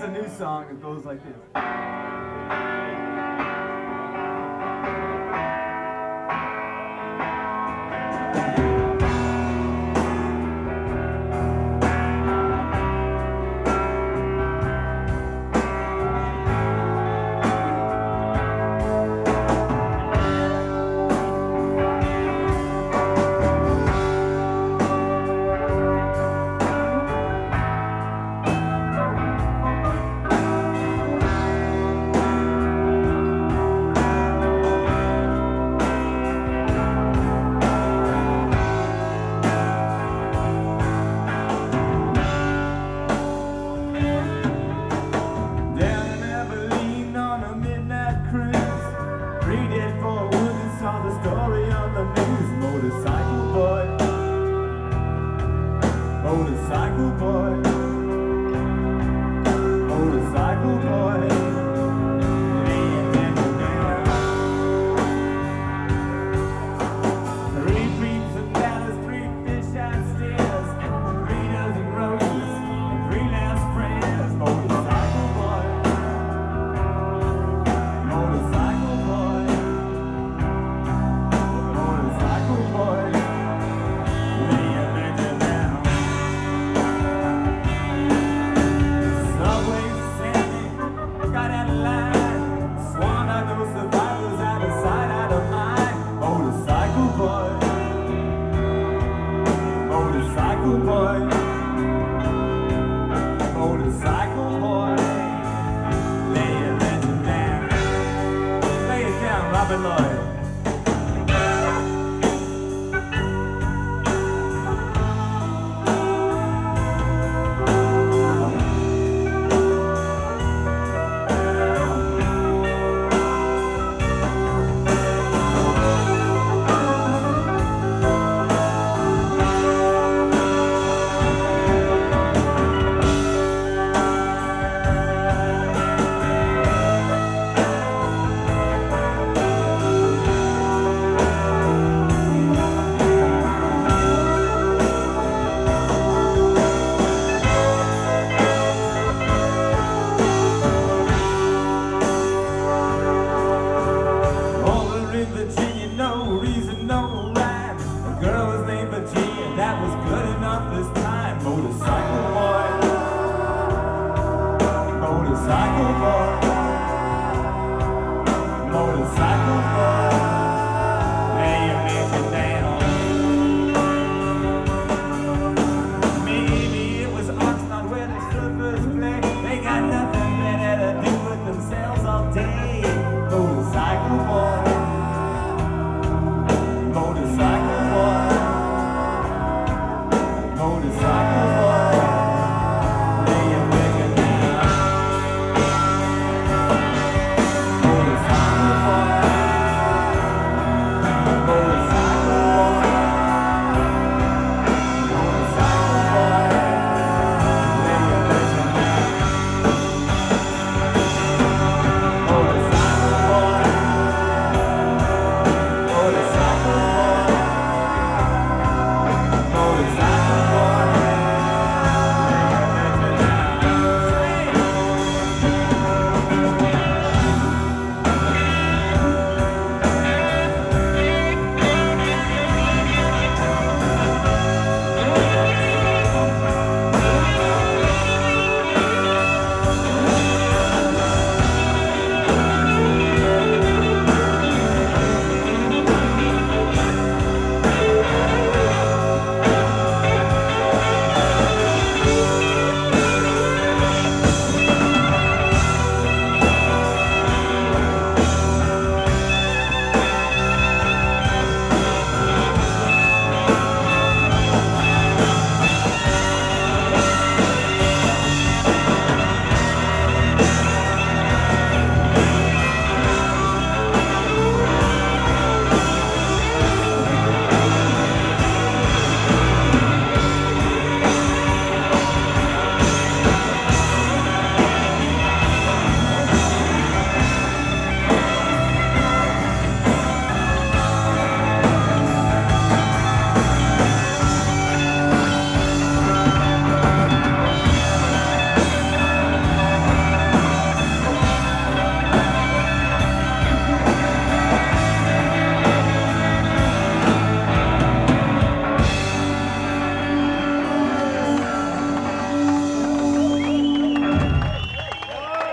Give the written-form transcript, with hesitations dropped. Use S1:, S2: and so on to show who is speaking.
S1: is a new song. It goes like this. Motorcycle boy, motorcycle boy, laying down. 3 creeps and batters, 3 fish out stairs, 3 dozen roses and 3 last prayers. Motorcycle boy, motorcycle boy, motorcycle boy, laying down. Subway Sammy got out of line, swan out those survivors, out of sight, out of mind. Motorcycle boy, motorcycle boy, motorcycle boy, lay it down, lay it down, Robin Lloyd. Virginia, no reason, no rhyme. A girl was named Virginia, that was good enough this time. Motorcycle boy, motorcycle boy, motorcycle boy, lay your mansion down. Maybe it was Oxnard where the strippers play. They got nothing